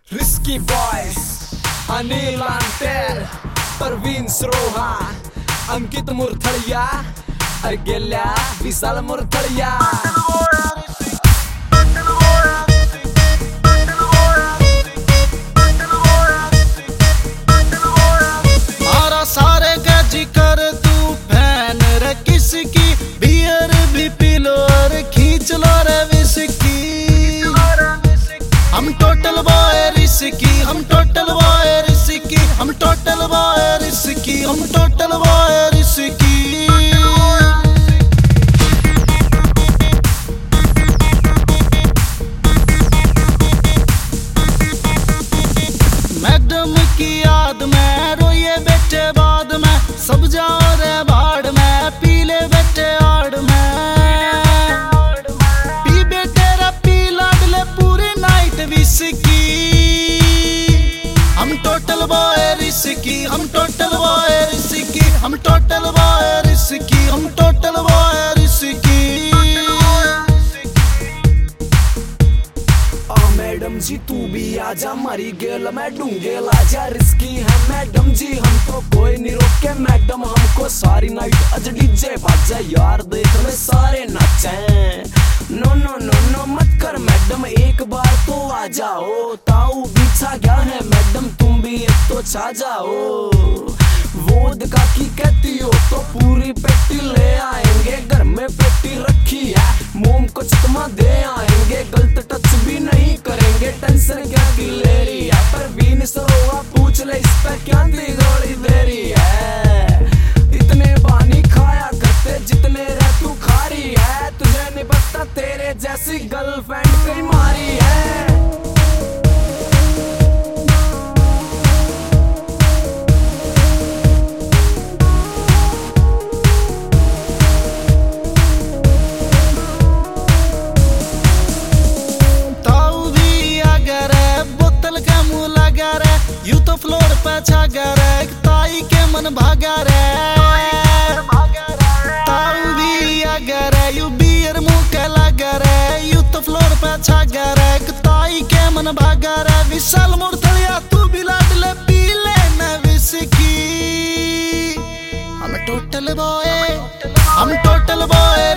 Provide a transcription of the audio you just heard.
Risky boys, Anil Antel, Parveen Saroha, Ankit Murthadiya, अर्गेल्या विशाल मुरथड़िया। मारा सारे का जिक्र तू फैन रे किसकी, बियर भी पी लो और खींच लो रे विस्की। हम टोटल बॉय रिस्की, हम टोटल बॉय रिस्की, हम टोटल बॉय रिस्की, हम टोटल बॉय रिस्की। मैडम की याद में रोइए बेटे बाद में, सब जाओ रे बाढ़ में, पीले बेटे आड़ में। पी बेटे रे पी लाडले पूरी नाइट विस्की। हम टोटल बॉय रिस्की, हम टोटल बॉय रिस्की, हम टोटल बॉय रिस्की, हम total boy risky. Madam ji तू भी आजा, मरी गेल मैं डूंगेल आजा। रिस्की है मैडम जी, हमको कोई नहीं रोके मैडम, हमको सारी नाइट अज डीजे बाजा यार, देख ले सारे नाचे। नो नो नो नो मत कर मैडम, एक बार तो आ जाओ। ताऊ बिछा गया है मैडम, तुम भी एक तो छा जाओ। वोदका की कहती हो तो पूरी पेटी ले आएंगे, घर में पेटी रखी है, मोम को चकमा दे आएंगे। गलत टच भी नहीं करेंगे, टेंशन क्या की ले रही है। परवीन सरोहा पूछ ले इस पे क्या दी गोली दे रही है। इतने बानी खाया करते जितने रे तू खा रही है, तुझे नहीं पता तेरे जैसी गर्लफ्रेंड कई मारी है। यू तो फ्लोर पे छागा रे, ताई के मन भागा रे। ताऊ भी आगा रे, यू बियर मुंह के लगा रे। यू तो फ्लोर पे छागा रे, ताई के मन भागा रे। विशाल मुरथड़िया तू भी लाडले पी ले न विस्की। हम टोटल बॉय, हम टोटल बॉय